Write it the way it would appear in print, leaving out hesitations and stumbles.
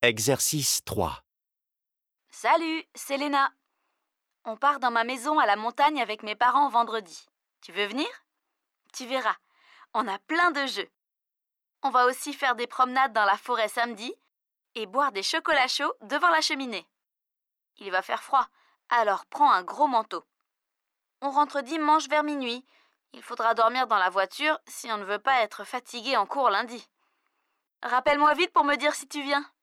Exercice 3. Salut, c'est Léna. On part dans ma maison à la montagne avec mes parents vendredi. Tu veux venir? Tu verras, on a plein de jeux. On va aussi faire des promenades dans la forêt samedi et boire des chocolats chauds devant la cheminée. Il va faire froid, alors prends un gros manteau. On rentre dimanche vers minuit. Il faudra dormir dans la voiture si on ne veut pas être fatigué en cours lundi. Rappelle-moi vite pour me dire si tu viens.